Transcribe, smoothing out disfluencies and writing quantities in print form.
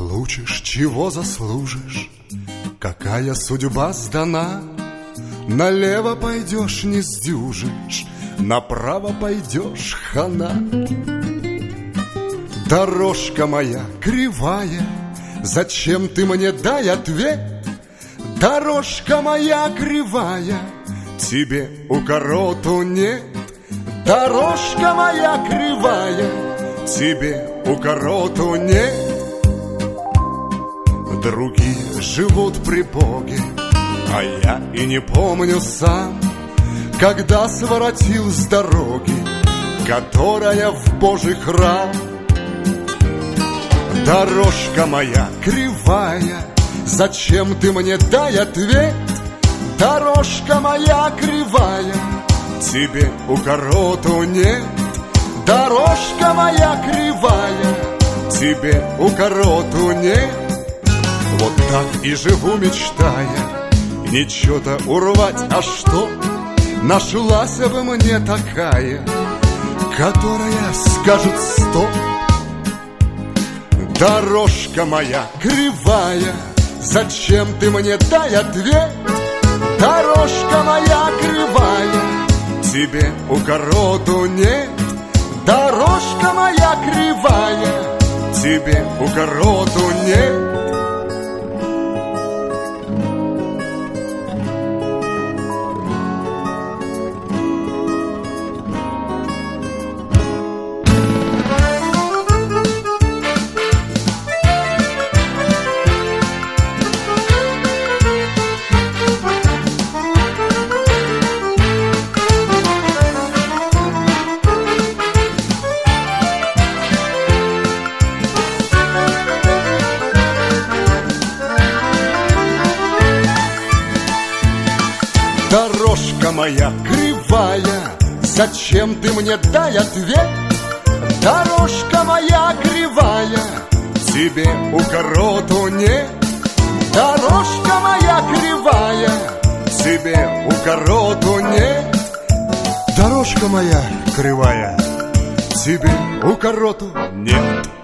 получишь, чего заслужишь, какая судьба сдана. Налево пойдешь, не сдюжишь, направо пойдешь, хана. Дорожка моя кривая, зачем ты мне дай ответ? Дорожка моя кривая, тебе укороту нет. Дорожка моя кривая, тебе укороту нет. Другие живут при Боге, а я и не помню сам, когда своротил с дороги, которая в Божий храм. Дорожка моя кривая, зачем ты мне дай ответ? Дорожка моя кривая, тебе укороту нет. Дорожка моя кривая, тебе укороту нет. Вот так и живу, мечтая, ничего-то урвать, а что? Нашлась бы мне такая, которая скажет стоп. Дорожка моя кривая, зачем ты мне дай ответ? Дорожка моя кривая, тебе укороту нет. Дорожка моя кривая, тебе укороту нет. Дорожка моя кривая, зачем ты мне дай ответ? Дорожка моя кривая, тебе укороту нет. Дорожка моя кривая, тебе укороту нет. Дорожка моя кривая, тебе укороту нет.